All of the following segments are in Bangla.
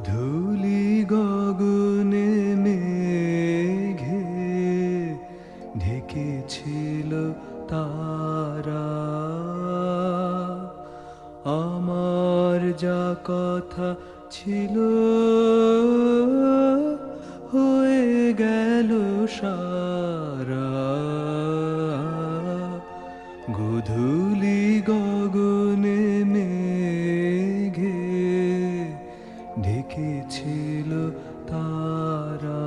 ধূলি গগনে মেঘে ঢেকেছিল তারা। আমার যা কথা ছিল হয়ে গেল সারা। গোধূলি গগনে মেঘে ঢেকেছিল তারা।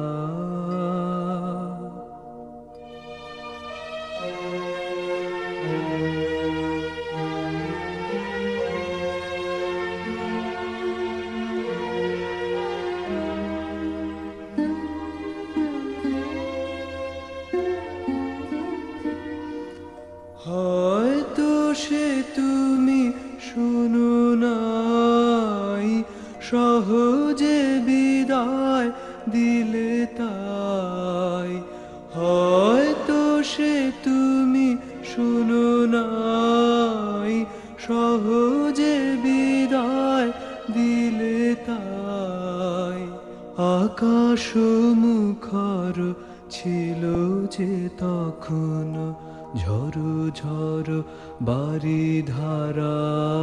হয়তো সে তুমি শুনো নাই, সহজে বিদায় দিলে তাই। হয়তো সে তুমি শুনো নাই, সহজে বিদায় দিলে তাই। আকাশ মুখর ছিল যে তখন ঝড়ো ঝড়ো বারিধারা।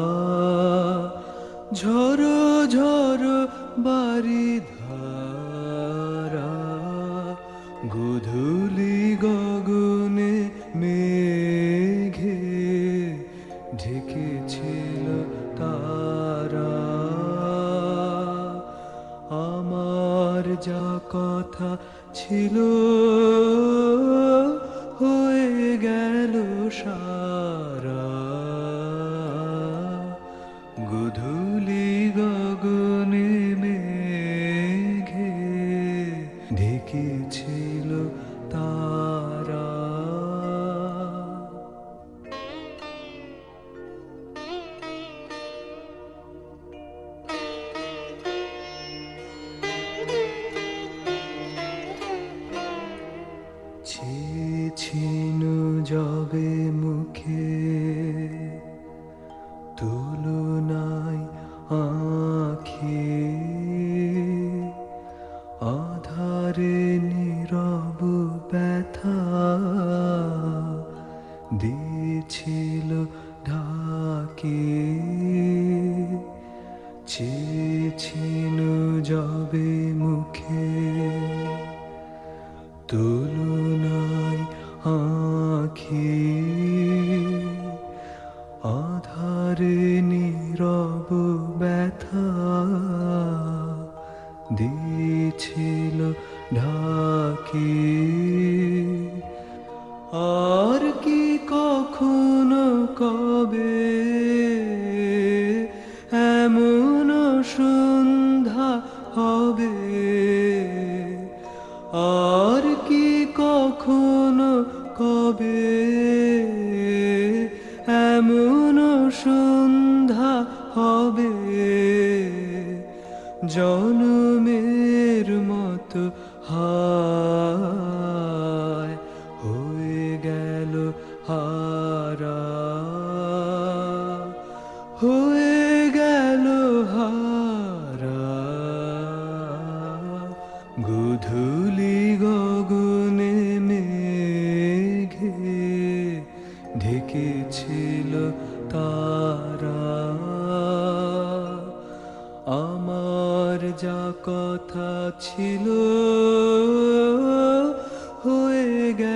ঝড়ো ঝড়ো বারিধারা। গোধূলি গগনে মেঘে ঢেকেছিল তারা। আমার যা কথা ছিল হয়ে গেল সারা। গোধূলি গগনে মেঘে ঢেকেছিল তারা। ছিনু যাবে মুখে তুলনায় আঁখি। আধারে নীরব ব্যথা দিয়েছিল ঢাকি। ছিনু যাবে মুখে তুলনায় আঁখি। আধারে নীরব ব্যথা দিয়েছিল ঢাকি। আর কি কখনো কবে এমন সন্ধ্যা হবে? আর কি কখনো কবে এমন সন্ধ্যা হবে? জনমের মতো হায় হয়ে গেল হারা। হয়ে গেল হারা। গোধূলি গগনে মেঘে ঢেকেছিল তারা। আমার যা কথা ছিল হয়ে গেল